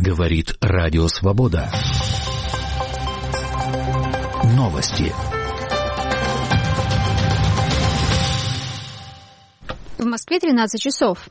Говорит Радио Свобода. Новости. В Москве 13 часов.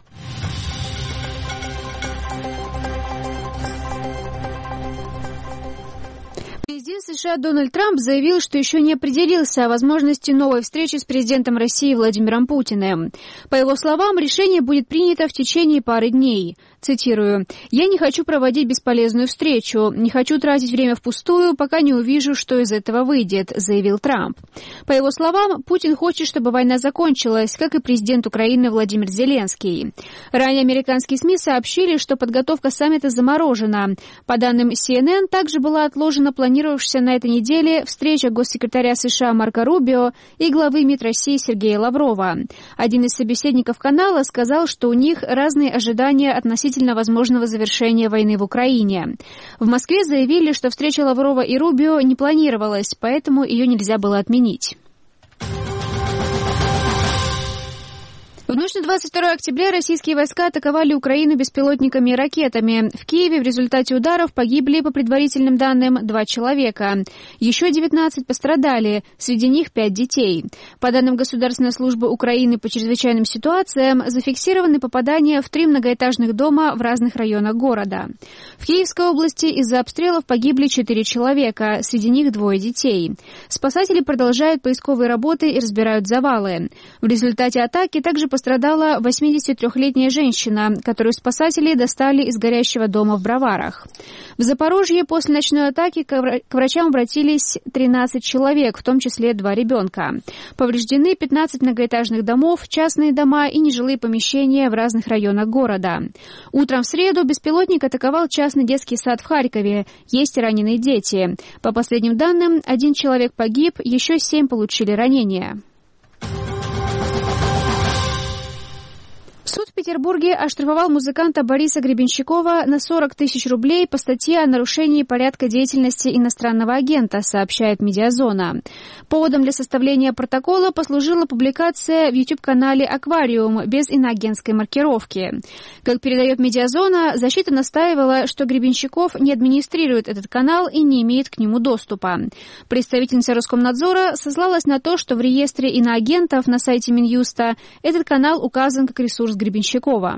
Президент США Дональд Трамп заявил, что еще не определился о возможности новой встречи с президентом России Владимиром Путиным. По его словам, решение будет принято в течение пары дней. Цитирую: «Я не хочу проводить бесполезную встречу, не хочу тратить время впустую, пока не увижу, что из этого выйдет», — заявил Трамп. По его словам, Путин хочет, чтобы война закончилась, как и президент Украины Владимир Зеленский. Ранее американские СМИ сообщили, что подготовка саммита заморожена. По данным CNN, также была отложена планировавшаяся на этой неделе встреча госсекретаря США Марко Рубио и главы МИД России Сергея Лаврова. Один из собеседников канала сказал, что у них разные ожидания относительно возможного завершения войны в Украине. В Москве заявили, что встреча Лаврова и Рубио не планировалась, поэтому ее нельзя было отменить. В ночь на 22 октября российские войска атаковали Украину беспилотниками и ракетами. В Киеве в результате ударов погибли, по предварительным данным, 2 человека. Еще 19 пострадали, среди них 5 детей. По данным Государственной службы Украины по чрезвычайным ситуациям, зафиксированы попадания в 3 многоэтажных дома в разных районах города. В Киевской области из-за обстрелов погибли 4 человека, среди них 2 детей. Спасатели продолжают поисковые работы и разбирают завалы. В результате атаки также пострадала 83-летняя женщина, которую спасатели достали из горящего дома в Броварах. В Запорожье после ночной атаки к врачам обратились 13 человек, в том числе 2 ребенка. Повреждены 15 многоэтажных домов, частные дома и нежилые помещения в разных районах города. Утром в среду беспилотник атаковал частный детский сад в Харькове. Есть раненые дети. По последним данным, 1 человек погиб, еще 7 получили ранения. Суд в Петербурге оштрафовал музыканта Бориса Гребенщикова на 40 тысяч рублей по статье о нарушении порядка деятельности иностранного агента, сообщает «Медиазона». Поводом для составления протокола послужила публикация в YouTube-канале «Аквариум» без иноагентской маркировки. Как передает «Медиазона», защита настаивала, что Гребенщиков не администрирует этот канал и не имеет к нему доступа. Представительница Роскомнадзора сослалась на то, что в реестре иноагентов на сайте Минюста этот канал указан как ресурс Гребенщикова.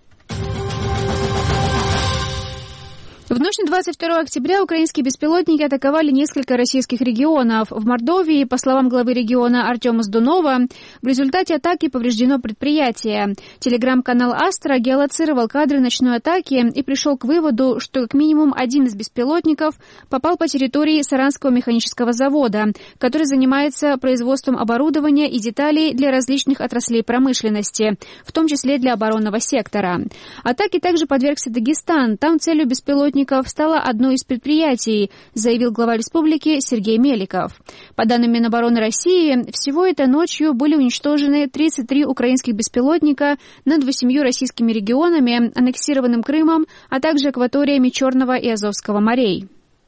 В ночь на 22 октября украинские беспилотники атаковали несколько российских регионов. В Мордовии, по словам главы региона Артема Сдунова, в результате атаки повреждено предприятие. Телеграм-канал «Астра» геолоцировал кадры ночной атаки и пришел к выводу, что как минимум один из беспилотников попал по территории Саранского механического завода, который занимается производством оборудования и деталей для различных отраслей промышленности, в том числе для оборонного сектора. Атаке также подвергся Дагестан. Там целью беспилотников стало одно из предприятий, заявил глава республики Сергей Меликов. По данным Минобороны России, всего этой ночью были уничтожены 33 украинских беспилотника над 8 российскими регионами, аннексированным Крымом, а также акваториями Черного и Азовского морей.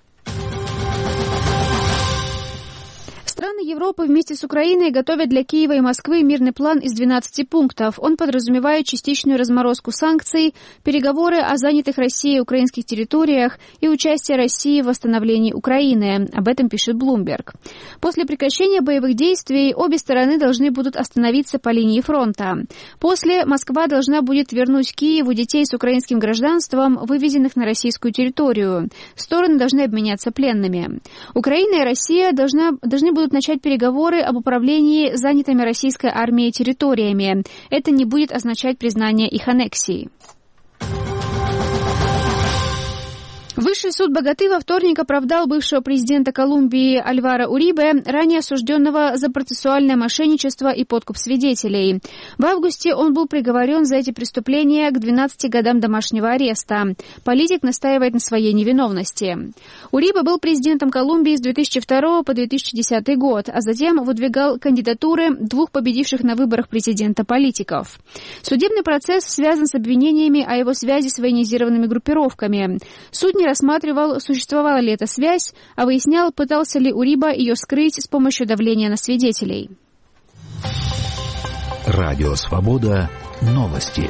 Страны Европы вместе с Украиной готовят для Киева и Москвы мирный план из 12 пунктов. Он подразумевает частичную разморозку санкций, переговоры о занятых Россией украинских территориях и участие России в восстановлении Украины. Об этом пишет Bloomberg. После прекращения боевых действий обе стороны должны будут остановиться по линии фронта. После Москва должна будет вернуть Киеву детей с украинским гражданством, вывезенных на российскую территорию. Стороны должны обменяться пленными. Украина и Россия должны будут начать переговоры об управлении занятыми российской армией территориями. Это не будет означать признание их аннексии. Высший суд Боготы во вторник оправдал бывшего президента Колумбии Альваро Урибе, ранее осужденного за процессуальное мошенничество и подкуп свидетелей. В августе он был приговорен за эти преступления к 12 годам домашнего ареста. Политик настаивает на своей невиновности. Урибе был президентом Колумбии с 2002 по 2010 год, а затем выдвигал кандидатуры 2 победивших на выборах президента политиков. Судебный процесс связан с обвинениями о его связи с военизированными группировками. Суд не рассматривал, существовала ли эта связь, а выяснял, пытался ли Урибе ее скрыть с помощью давления на свидетелей. Радио Свобода. Новости.